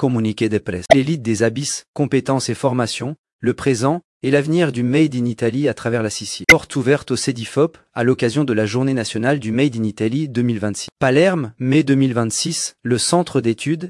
communiqué de presse. L'élite des abysses, compétences et formations, le présent et l'avenir du Made in Italy à travers la Sicile. Porte ouverte au CEDIFOP à l'occasion de la Journée nationale du Made in Italy 2026. Palerme, mai 2026, le centre d'études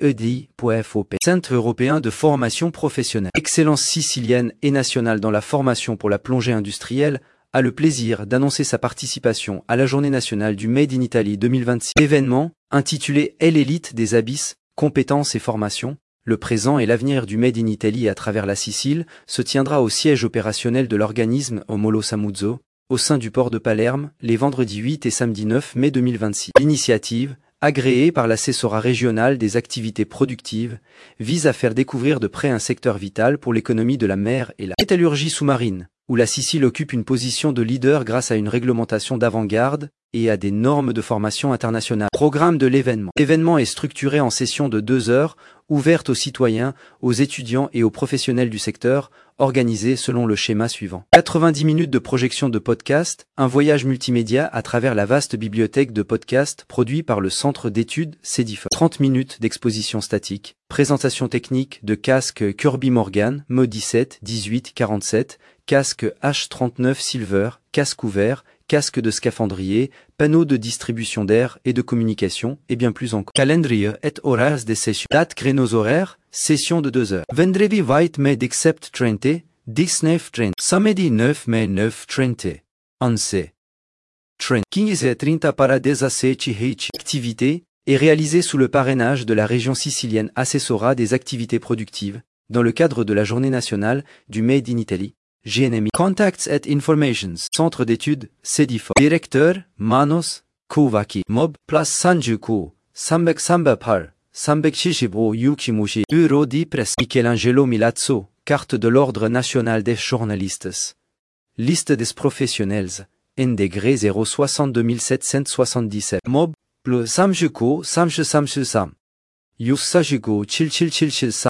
CEDI.FOP. Centre européen de formation professionnelle. Excellence sicilienne et nationale dans la formation pour la plongée industrielle, a le plaisir d'annoncer sa participation à la Journée nationale du Made in Italy 2026. Événement, intitulé l'élite des abysses, compétences et formations, le présent et l'avenir du Made in Italy à travers la Sicile, se tiendra au siège opérationnel de l'organisme au Molo Samuzzo, au sein du port de Palerme, les vendredis 8 et samedi 9 mai 2026. L'initiative, agréée par l'assessorat régional des activités productives, vise à faire découvrir de près un secteur vital pour l'économie de la mer et la métallurgie sous-marine, où la Sicile occupe une position de leader grâce à une réglementation d'avant-garde et à des normes de formation internationale. Programme de l'événement. L'événement est structuré en session de 2 heures, ouverte aux citoyens, aux étudiants et aux professionnels du secteur, organisée selon le schéma suivant. 90 minutes de projection de podcast, un voyage multimédia à travers la vaste bibliothèque de podcasts produit par le centre d'études CEDIFOP. 30 minutes d'exposition statique, présentation technique de casque Kirby Morgan, Mod 17, 18, 47, casque H39 Silver, casque ouvert, casque de scaphandrier, panneaux de distribution d'air et de communication, et bien plus encore. Calendrier et horaires des sessions. Date créneaux horaires, session de 2 heures. Vendredi 20 mai d'except 30, 19:30. Samedi 9 mai 9:30. 11. 30. 15:30 para 17h. Activité est réalisée sous le parrainage de la région sicilienne assessorat des activités productives, dans le cadre de la Journée nationale du Made in Italy. GNMI. Contacts and Informations. Centre d'études, CEDIFOP. Directeur, Manos, Kouvaki. Mob, Place Sanjuku, Sambek Sambapar, Sambek Shishibo Yukimushi. Bureau di Presse. Michelangelo Milazzo, carte de l'Ordre national des journalistes. Liste des professionnels. Indegré 062 777. Mob, Plus Samjuku, Sam. Yusajuku, Chil.